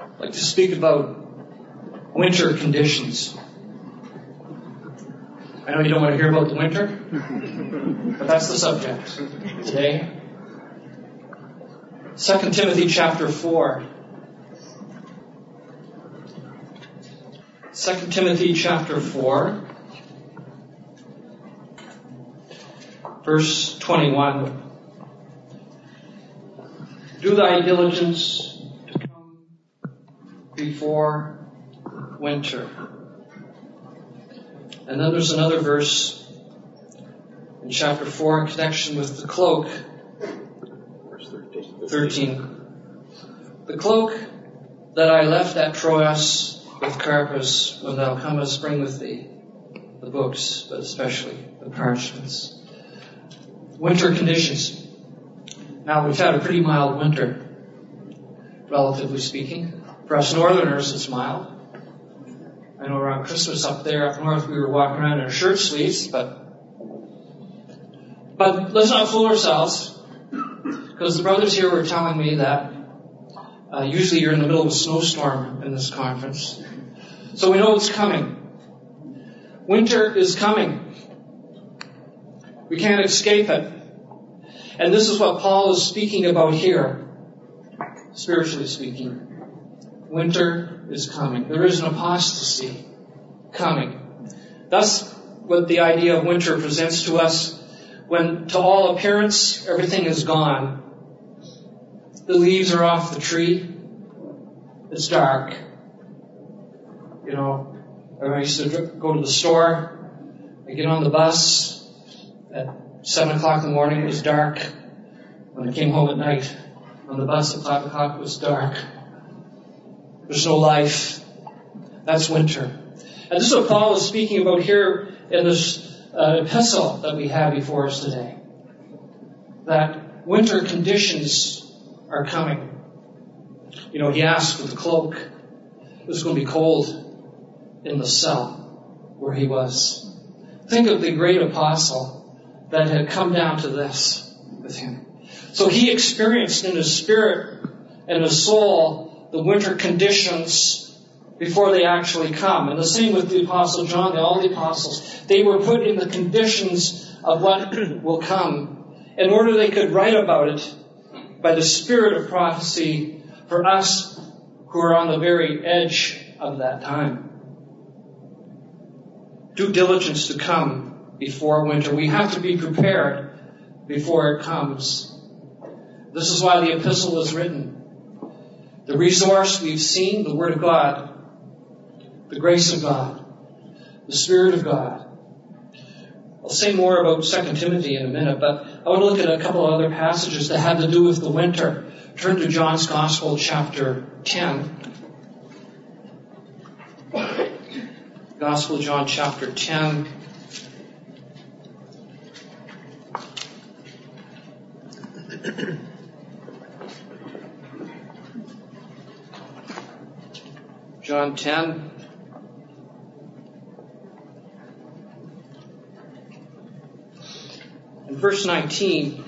I'd like to speak about winter conditions. I know you don't want to hear about the winter, but that's the subject today. 2 Timothy chapter 4. 2 Timothy chapter 4, verse 21. Do thy diligence to come before winter. And then there's another verse in chapter 4 in connection with the cloak. Verse 13. The cloak that I left at Troas with Carpus, when thou comest, bring with thee the books, but especially the parchments. Winter conditions. Now, we've had a pretty mild winter, relatively speaking. For us northerners, it's mild. I know around Christmas up there, up north, we were walking around in our shirt sleeves, but let's not fool ourselves, because the brothers here were telling me that usually you're in the middle of a snowstorm in this conference. So we know it's coming. Winter is coming. We can't escape it. And this is what Paul is speaking about here, spiritually speaking. Winter is coming. There is an apostasy coming. That's what the idea of winter presents to us, when to all appearance everything is gone. The leaves are off the tree. It's dark. You know, I used to go to the store. I get on the bus at 7 o'clock in the morning. It was dark. When I came home at night, on the bus at 5 o'clock, it was dark. There's no life. That's winter. And this is what Paul is speaking about here in this epistle that we have before us today. That winter conditions are coming. You know, he asked for the cloak. It was going to be cold in the cell where he was. Think of the great apostle that had come down to this with him. So he experienced in his spirit and his soul the winter conditions before they actually come. And the same with the Apostle John, all the apostles. They were put in the conditions of what will come in order they could write about it by the spirit of prophecy for us who are on the very edge of that time. Due diligence to come before winter. We have to be prepared before it comes. This is why the epistle was written. The resource we've seen, the Word of God, the grace of God, the Spirit of God. I'll say more about 2 Timothy in a minute, but I want to look at a couple of other passages that have to do with the winter. Turn to John's Gospel, chapter 10. Gospel of John, chapter 10. John 10. And verse 19.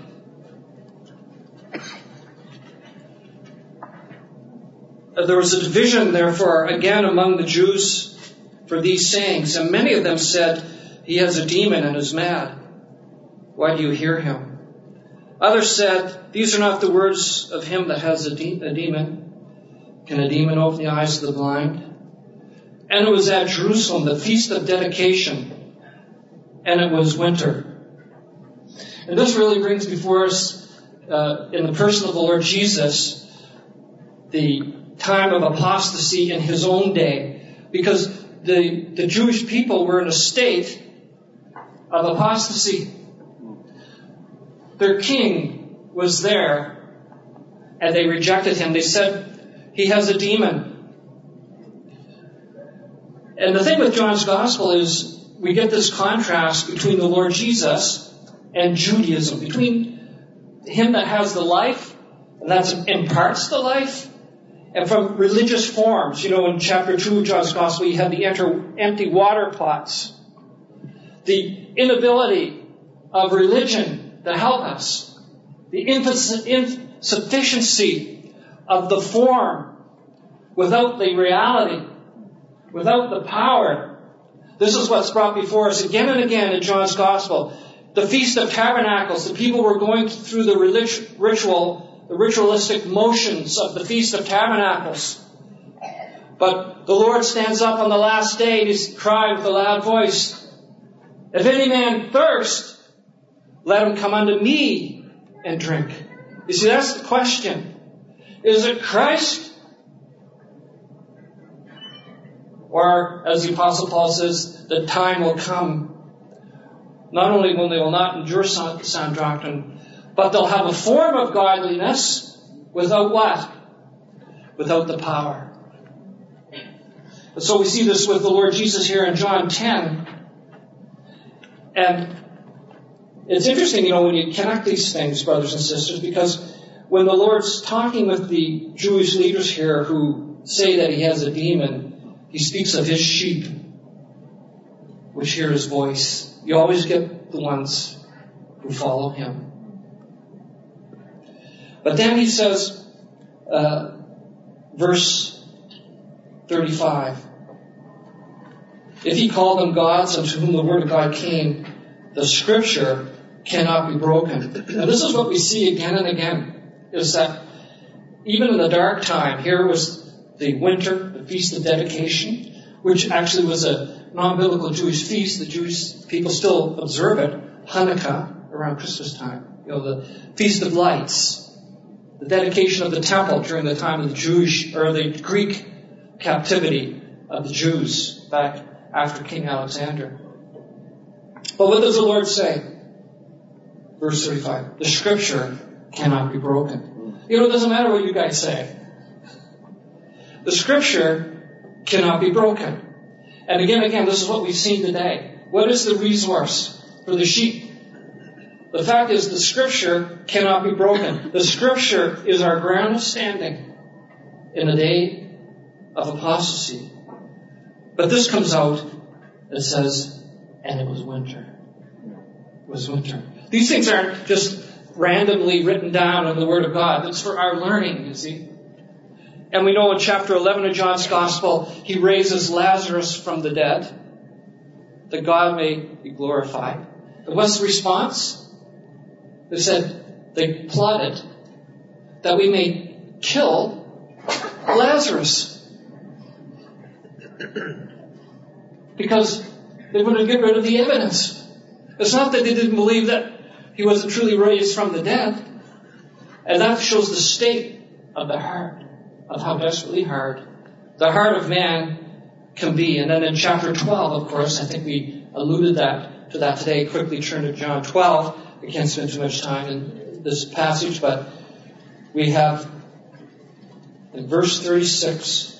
There was a division, therefore, again among the Jews for these sayings. And many of them said, he has a demon and is mad. Why do you hear him? Others said, these are not the words of him that has a demon. Can a demon open the eyes of the blind? And it was at Jerusalem, the feast of dedication, and it was winter. And this really brings before us, in the person of the Lord Jesus, the time of apostasy in his own day, because the Jewish people were in a state of apostasy. Their king was there, and they rejected him. They said, he has a demon. And the thing with John's Gospel is we get this contrast between the Lord Jesus and Judaism, between him that has the life, and that imparts the life, and from religious forms. You know, in chapter 2 of John's Gospel, you have the empty water pots. The inability of religion to help us. The insufficiency of the form without the reality, without the power. This is what's brought before us again and again in John's Gospel. The Feast of Tabernacles, the people were going through the ritualistic motions of the Feast of Tabernacles. But the Lord stands up on the last day and He's cried with a loud voice, "If any man thirst, let him come unto me and drink." You see, that's the question. Is it Christ? Or, as the Apostle Paul says, the time will come, not only when they will not endure sound doctrine, but they'll have a form of godliness without what? Without the power. And so we see this with the Lord Jesus here in John 10. And it's interesting, when you connect these things, brothers and sisters, because when the Lord's talking with the Jewish leaders here who say that He has a demon, He speaks of His sheep, which hear His voice. You always get the ones who follow Him. But then He says, verse 35, "If He called them gods unto whom the word of God came, the Scripture cannot be broken." And this is what we see again and again, is that even in the dark time, here was the winter, the Feast of Dedication, which actually was a non-biblical Jewish feast. The Jewish people still observe it, Hanukkah, around Christmas time. The Feast of Lights, the dedication of the temple during the time of the Jewish, or the Greek captivity of the Jews back after King Alexander. But what does the Lord say? Verse 35, "The Scripture cannot be broken." It doesn't matter what you guys say. The Scripture cannot be broken. And again, this is what we've seen today. What is the resource for the sheep? The fact is, the Scripture cannot be broken. The Scripture is our ground of standing in the day of apostasy. But this comes out, it says, "And it was winter." It was winter. These things aren't just randomly written down in the Word of God. It's for our learning, you see. And we know in chapter 11 of John's Gospel, He raises Lazarus from the dead, that God may be glorified. And what's the response? They said, they plotted that we may kill Lazarus. Because they wanted to get rid of the evidence. It's not that they didn't believe that He wasn't truly raised from the dead. And that shows the state of the heart, of how desperately hard the heart of man can be. And then in chapter 12, of course, I think we alluded to that today. Quickly turn to John 12. I can't spend too much time in this passage, but we have in verse 36,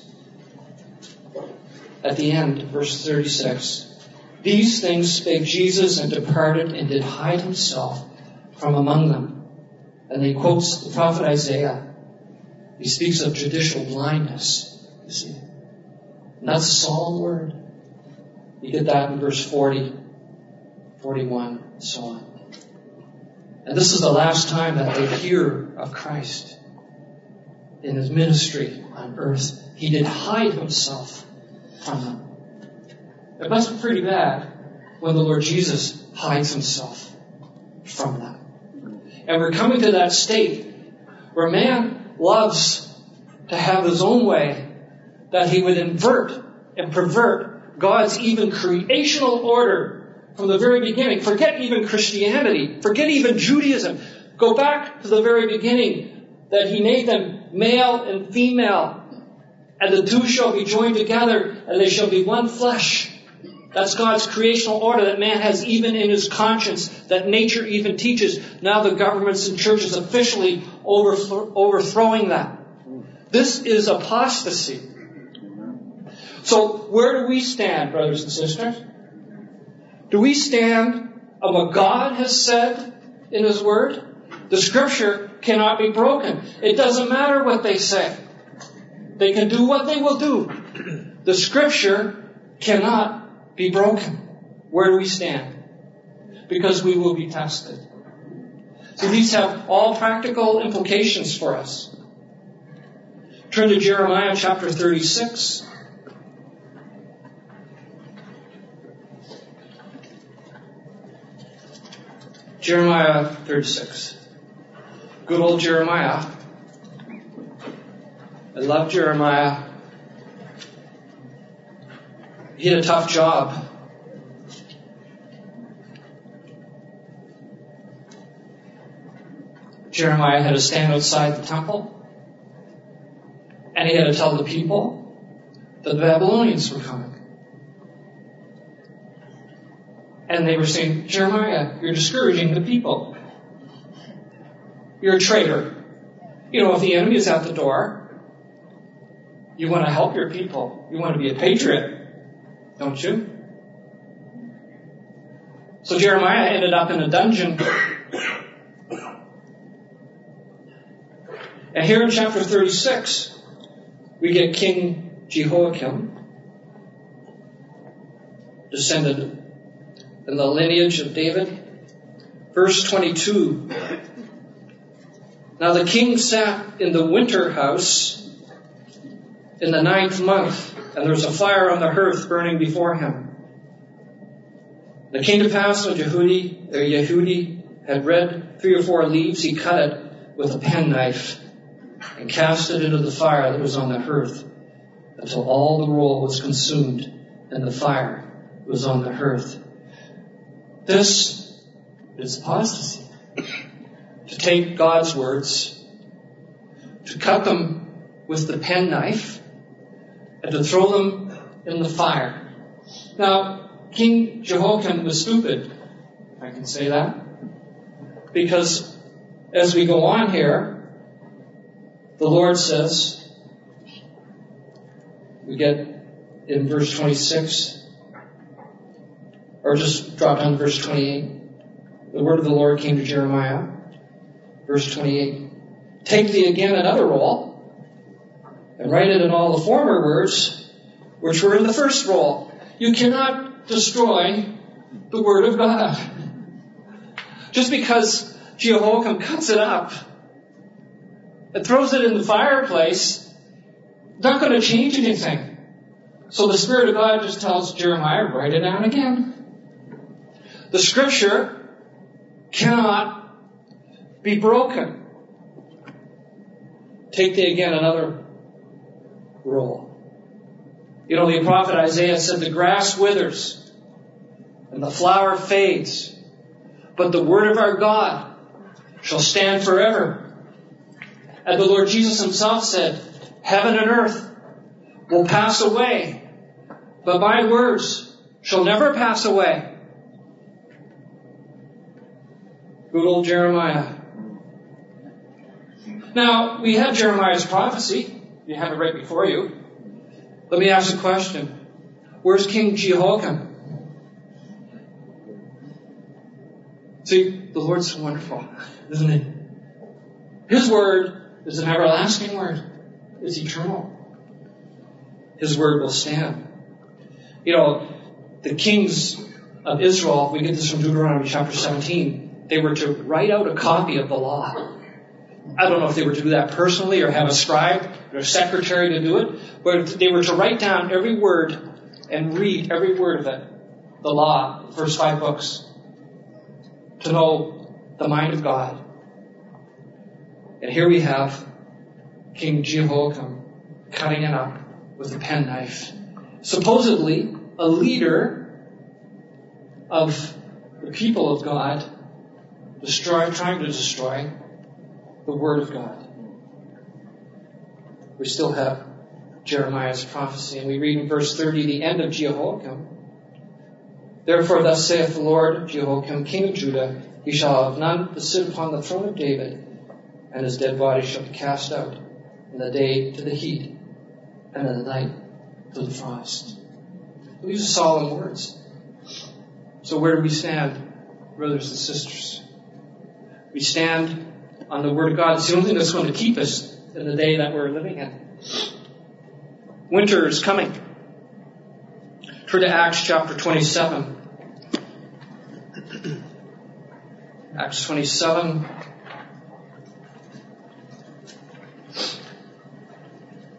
at the end, verse 36, "These things spake Jesus and departed and did hide Himself from among them." And he quotes the prophet Isaiah. He speaks of judicial blindness, you see. And that's a solemn word. He did that in verse 40, 41, and so on. And this is the last time that they hear of Christ in His ministry on earth. He did hide Himself from them. It must be pretty bad when the Lord Jesus hides Himself from them. And we're coming to that state where man loves to have his own way, that he would invert and pervert God's even creational order from the very beginning. Forget even Christianity. Forget even Judaism. Go back to the very beginning, that He made them male and female, and the two shall be joined together, and they shall be one flesh. That's God's creational order that man has even in his conscience, that nature even teaches. Now the governments and churches officially overthrowing that. This is apostasy. So where do we stand, brothers and sisters? Do we stand on what God has said in His Word? The Scripture cannot be broken. It doesn't matter what they say. They can do what they will do. The Scripture cannot be broken. Where do we stand? Because we will be tested. So these have all practical implications for us. Turn to Jeremiah chapter 36. Jeremiah 36. Good old Jeremiah. I love Jeremiah. He had a tough job. Jeremiah had to stand outside the temple, and he had to tell the people that the Babylonians were coming. And they were saying, Jeremiah, you're discouraging the people. You're a traitor. You know, if the enemy is at the door, you want to help your people. You want to be a patriot, don't you? So Jeremiah ended up in a dungeon. And here in chapter 36, we get King Jehoiakim, descended in the lineage of David. Verse 22. Now the king sat in the winter house in the 9th month, and there was a fire on the hearth burning before him. It came to pass when Yehudi had read 3 or 4 leaves, he cut it with a penknife and cast it into the fire that was on the hearth until all the roll was consumed and the fire was on the hearth. This is apostasy. To take God's words, to cut them with the penknife, and to throw them in the fire. Now, King Jehoiakim was stupid, if I can say that, because as we go on here, the Lord says, we get in verse 26, or just drop down to verse 28. The word of the Lord came to Jeremiah. Verse 28. Take thee again another roll, and write it in all the former words which were in the first roll. You cannot destroy the word of God. Just because Jehoiakim cuts it up and throws it in the fireplace, not going to change anything. So the Spirit of God just tells Jeremiah, write it down again. The Scripture cannot be broken. Take thee again another roll. You know, the prophet Isaiah said, the grass withers and the flower fades, but the word of our God shall stand forever. And the Lord Jesus himself said, heaven and earth will pass away, but my words shall never pass away. Good old Jeremiah. Now, we have Jeremiah's prophecy. You have it right before you. Let me ask a question. Where's King Jehoiakim? See, the Lord's so wonderful, isn't he? His word is an everlasting word. It's eternal. His word will stand. You know, the kings of Israel, we get this from Deuteronomy chapter 17, they were to write out a copy of the law. I don't know if they were to do that personally or have a scribe or a secretary to do it, but they were to write down every word and read every word of it, the law, the first 5 books, to know the mind of God. And here we have King Jehoiakim cutting it up with a penknife. Supposedly a leader of the people of God, trying to destroy the Word of God. We still have Jeremiah's prophecy, and we read in verse 30, the end of Jehoiakim. Therefore, thus saith the Lord, Jehoiakim, king of Judah, he shall have none to sit upon the throne of David, and his dead body shall be cast out in the day to the heat, and in the night to the frost. These are solemn words. So where do we stand, brothers and sisters? We stand on the Word of God. It's the only thing that's going to keep us in the day that we're living in. Winter is coming. Turn to Acts chapter 27. Acts 27.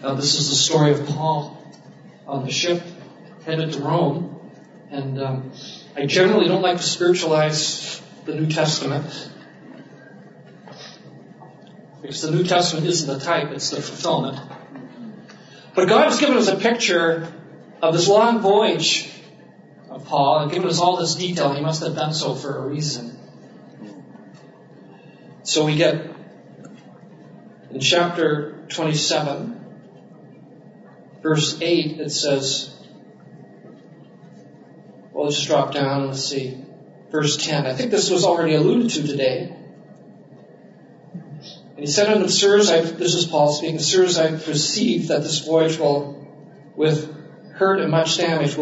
This is the story of Paul on the ship headed to Rome. And I generally don't like to spiritualize the New Testament, because the New Testament isn't the type, it's the fulfillment. But God has given us a picture of this long voyage of Paul and given us all this detail. He must have done so for a reason. So we get in chapter 27, verse 8, it says, well, let's just drop down and let's see. Verse 10. I think this was already alluded to today. And he said unto them, Sirs, this is Paul speaking, Sirs, I perceive that this voyage will be with hurt and much damage,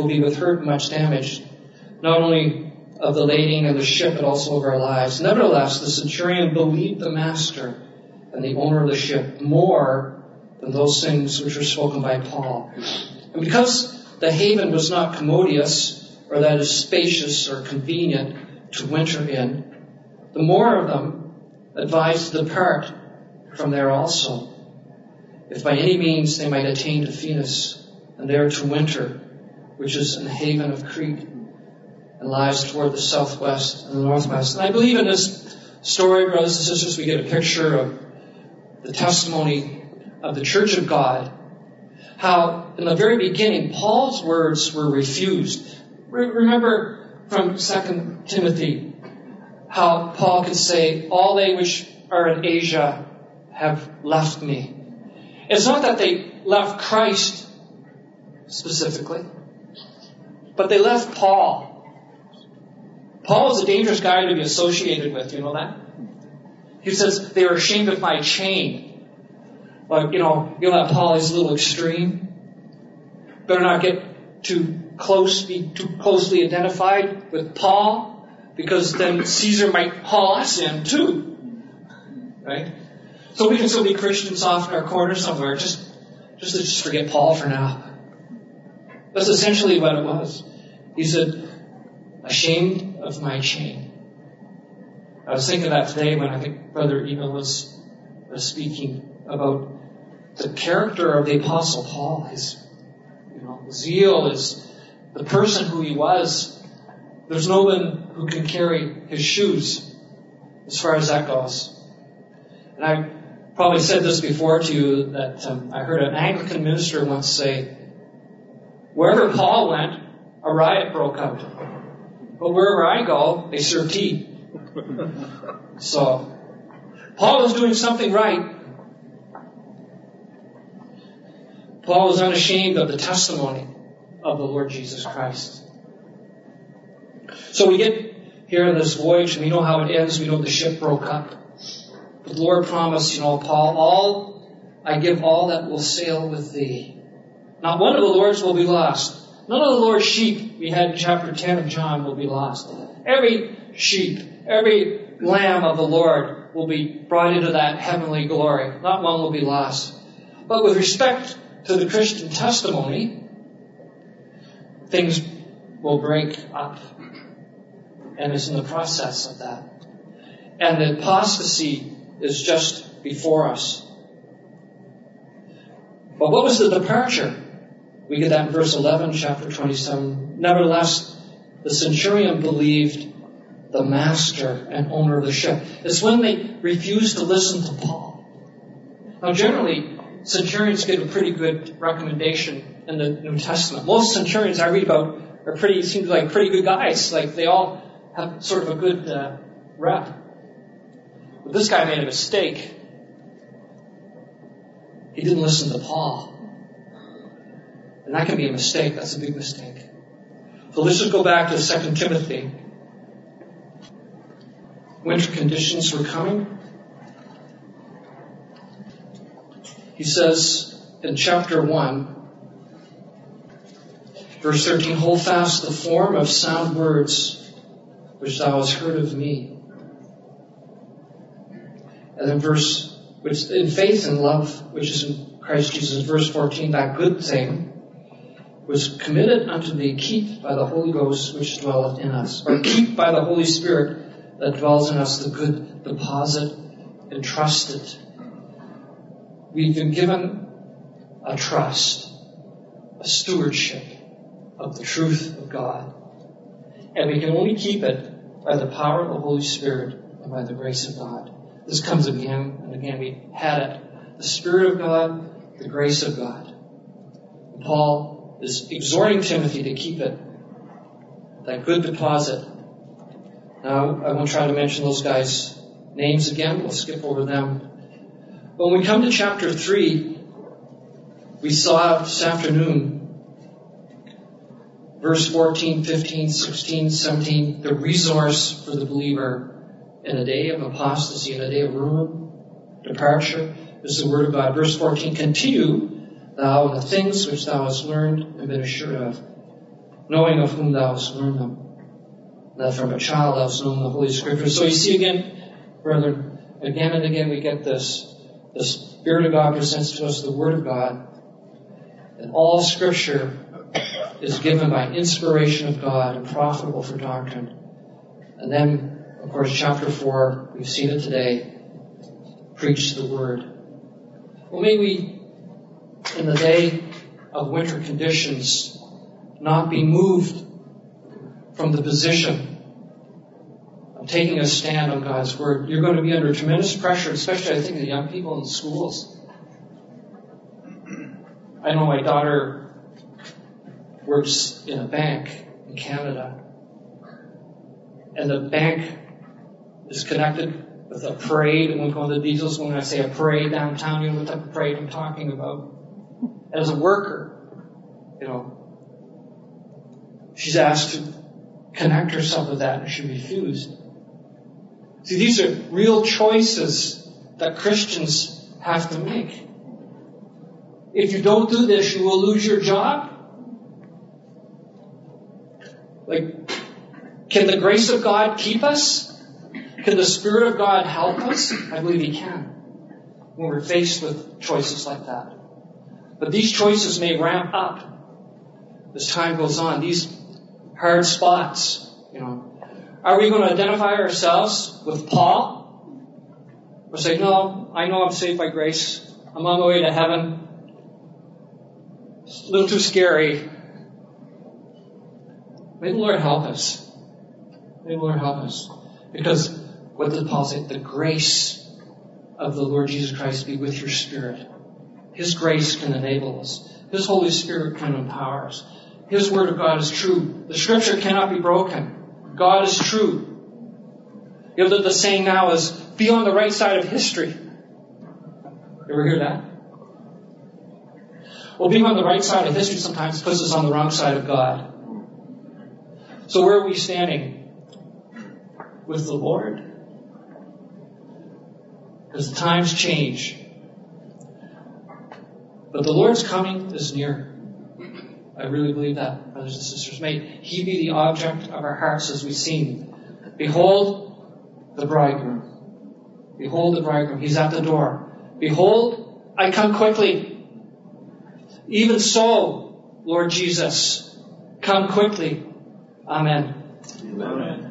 not only of the lading and the ship, but also of our lives. Nevertheless, the centurion believed the master and the owner of the ship more than those things which were spoken by Paul. And because the haven was not commodious, or that is spacious or convenient to winter in, the more of them advised to depart from there also, if by any means they might attain to Phoenix, and there to winter, which is in the haven of Crete, and lies toward the southwest and the northwest. And I believe in this story, brothers and sisters, we get a picture of the testimony of the Church of God, how in the very beginning Paul's words were refused. Remember from 2 Timothy how Paul could say, all they which are in Asia have left me. It's not that they left Christ specifically, but they left Paul. Paul is a dangerous guy to be associated with, you know that? He says, they were ashamed of my chain. Like, you know that Paul is a little extreme. Better not get too closely identified with Paul, because then Caesar might haul us in too. Right? So we can still be Christians off in our corner somewhere. Just forget Paul for now. That's essentially what it was. He said, ashamed of my chain. I was thinking that today when I think Brother Eva was speaking about the character of the Apostle Paul. His zeal is the person who he was. There's no one who can carry his shoes as far as that goes. And I probably said this before to you, that I heard an Anglican minister once say, wherever Paul went, a riot broke out. But wherever I go, they serve tea. So, Paul was doing something right. Paul was unashamed of the testimony of the Lord Jesus Christ. So we get here on this voyage, and we know how it ends. We know the ship broke up. But the Lord promised, Paul, I give all that will sail with thee. Not one of the Lord's will be lost. None of the Lord's sheep we had in chapter 10 of John will be lost. Every sheep, every lamb of the Lord will be brought into that heavenly glory. Not one will be lost. But with respect to the Christian testimony, things will break up. And it's in the process of that. And the apostasy is just before us. But what was the departure? We get that in verse 11, chapter 27. Nevertheless, the centurion believed the master and owner of the ship. It's when they refused to listen to Paul. Now, generally, centurions get a pretty good recommendation in the New Testament. Most centurions I read about seem like pretty good guys. Like, they all have sort of a good rep. But this guy made a mistake. He didn't listen to Paul. And that can be a mistake. That's a big mistake. So let's just go back to 2 Timothy. Winter conditions were coming. He says in chapter 1, verse 13, hold fast the form of sound words which thou hast heard of me. And then which in faith and love, which is in Christ Jesus, verse 14, that good thing was committed unto thee, keep by the Holy Ghost which dwelleth in us. Or keep by the Holy Spirit that dwells in us the good deposit entrusted. We've been given a trust, a stewardship of the truth of God. And we can only keep it by the power of the Holy Spirit and by the grace of God. This comes again and again. We had it. The Spirit of God, the grace of God. And Paul is exhorting Timothy to keep it, that good deposit. Now, I won't try to mention those guys' names again. We'll skip over them. But when we come to chapter 3, we saw this afternoon, verse 14, 15, 16, 17, the resource for the believer in a day of apostasy, in a day of ruin, departure, is the Word of God. Verse 14, continue thou in the things which thou hast learned and been assured of, knowing of whom thou hast learned them, that from a child thou hast known the Holy Scriptures. So you see again, brethren, again and again we get this. The Spirit of God presents to us the Word of God, and all Scripture is given by inspiration of God and profitable for doctrine. And then, of course, chapter 4, we've seen it today, preach the Word. Well, may we, in the day of winter conditions, not be moved from the position of taking a stand on God's Word. You're going to be under tremendous pressure, especially I think the young people in schools. I know my daughter works in a bank in Canada, and the bank is connected with a parade. I won't go into the details when I say a parade downtown. You know what type of parade I'm talking about. As a worker, she's asked to connect herself with that, and she refused. See, these are real choices that Christians have to make. If you don't do this, you will lose your job. Can the grace of God keep us? Can the Spirit of God help us? I believe He can when we're faced with choices like that. But these choices may ramp up as time goes on. These hard spots, Are we going to identify ourselves with Paul? Or say, no, I know I'm saved by grace. I'm on my way to heaven. It's a little too scary. May the Lord help us. May the Lord help us. Because what did Paul say? The grace of the Lord Jesus Christ be with your spirit. His grace can enable us. His Holy Spirit can empower us. His Word of God is true. The Scripture cannot be broken. God is true. The saying now is, be on the right side of history. You ever hear that? Well, being on the right side of history sometimes puts us on the wrong side of God. So where are we standing? With the Lord? Because the times change. But the Lord's coming is near. I really believe that, brothers and sisters. May He be the object of our hearts as we've seen. Behold the bridegroom. Behold the bridegroom. He's at the door. Behold, I come quickly. Even so, Lord Jesus, come quickly. Amen. Amen.